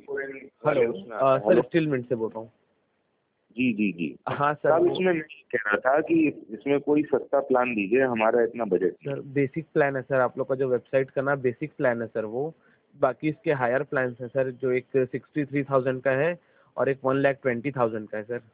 Hello sir, steel mint से बोल रहा हूँ। जी जी जी। हाँ सर, साहब इसमें मैं कह रहा था कि इसमें कोई सस्ता प्लान दीजिए, हमारा इतना बजट नहीं। सर बेसिक प्लान है सर, आप लोग का जो वेबसाइट का ना बेसिक प्लान है सर वो। बाकी इसके हायर प्लान है सर, जो एक 63,000 का है और एक 1,20,000 का है सर।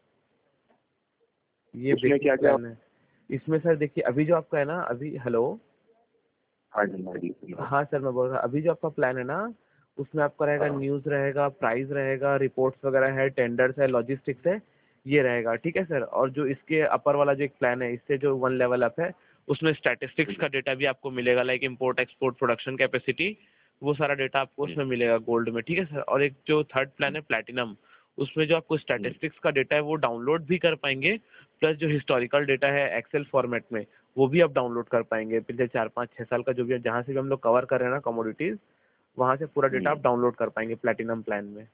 ये उसमें बेसिक क्या क्या? प्लान है। इसमें सर देखिए, अभी जो आपका है ना, अभी हेलो। हाँ जी हाँ जी। हाँ सर, मैं बोल रहा अभी जो आपका प्लान है ना, उसमें आपका रहेगा हाँ। न्यूज़ रहेगा, प्राइस रहेगा, रिपोर्ट्स वगैरह है, टेंडर्स है, लॉजिस्टिक्स है, ये रहेगा, ठीक है सर। और जो इसके अपर वाला जो एक प्लान है, इससे जो वन लेवल अप है, उसमें स्टैटिस्टिक्स का डेटा भी आपको मिलेगा, like import export production capacity, वो सारा डेटा आपको उसमें मिलेगा गोल्ड में, ठीक है सर। और एक जो थर्ड प्लान है प्लैटिनम, उसमें जो आपको स्टैटिस्टिक्स का डेटा है वो डाउनलोड भी कर पाएंगे, प्लस जो हिस्टोरिकल डेटा है एक्सेल फॉर्मेट में वो भी आप डाउनलोड कर पाएंगे। पिछले 4 5 6 साल का जो भी है, जहाँ से भी हम लोग कवर कर रहे हैं ना कमोडिटीज, वहाँ से पूरा डेटा आप डाउनलोड कर पाएंगे प्लैटिनम प्लान में।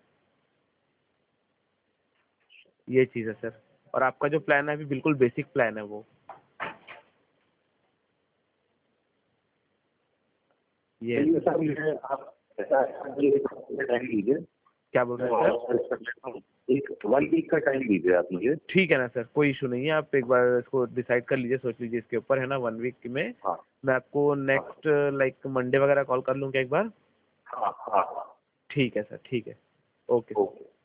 ये चीज़ है सर। और आपका जो प्लान है अभी बिल्कुल बेसिक प्लान है वो। ये चलिए सर, मुझे आप टाइम दीजिए। क्या बोल रहे हैं सर? एक 1 वीक का टाइम दीजिए आप मुझे। ठीक है ना सर, कोई इशू नहीं है। आप एक बार इसको डिसाइड कर लीजिए, सोच लीजिए इसके ऊपर, है ना। 1 वीक में हाँ मैं आपको नेक्स्ट लाइक मंडे वगैरह कॉल कर लूँ क्या एक बार? हाँ हाँ हाँ। ठीक है सर, ठीक है। ओके। ओके।